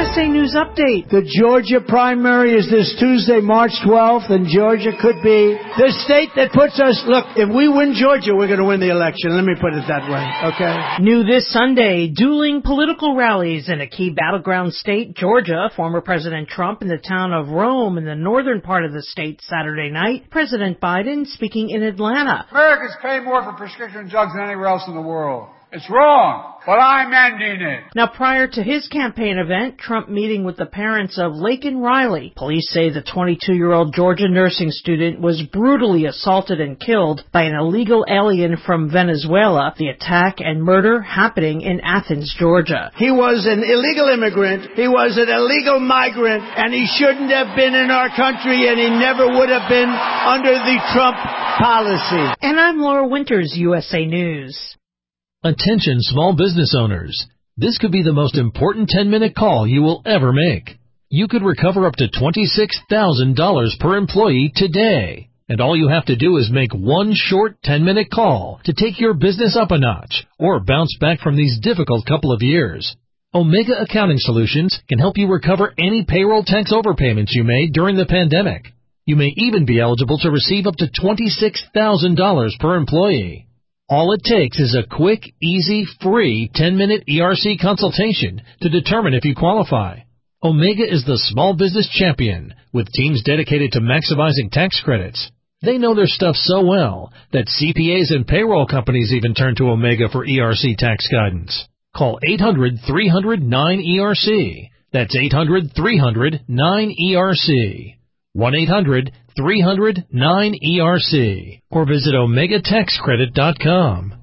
USA News Update. The Georgia primary is this Tuesday, March 12th, and Georgia could be the state that puts us, look, if we win Georgia, we're going to win the election. Let me put it that way, okay? New this Sunday, dueling political rallies in a key battleground state, Georgia. Former President Trump in the town of Rome in the northern part of the state Saturday night. President Biden speaking in Atlanta. Americans pay more for prescription drugs than anywhere else in the world. It's wrong, but I'm ending it. Now, prior to his campaign event, Trump meeting with the parents of Laken Riley. Police say the 22-year-old Georgia nursing student was brutally assaulted and killed by an illegal alien from Venezuela. The attack and murder happening in Athens, Georgia. He was an illegal immigrant. He was an illegal migrant, and he shouldn't have been in our country, and he never would have been under the Trump policy. And I'm Laura Winters, USA News. Attention small business owners. This could be the most important 10-minute call you will ever make. You could recover up to $26,000 per employee today. And all you have to do is make one short 10-minute call to take your business up a notch or bounce back from these difficult couple of years. Omega Accounting Solutions can help you recover any payroll tax overpayments you made during the pandemic. You may even be eligible to receive up to $26,000 per employee. All it takes is a quick, easy, free 10-minute ERC consultation to determine if you qualify. Omega is the small business champion with teams dedicated to maximizing tax credits. They know their stuff so well that CPAs and payroll companies even turn to Omega for ERC tax guidance. Call 800-300-9ERC. That's 800-300-9ERC. 1-800-300-9ERC or visit OmegaTaxCredit.com.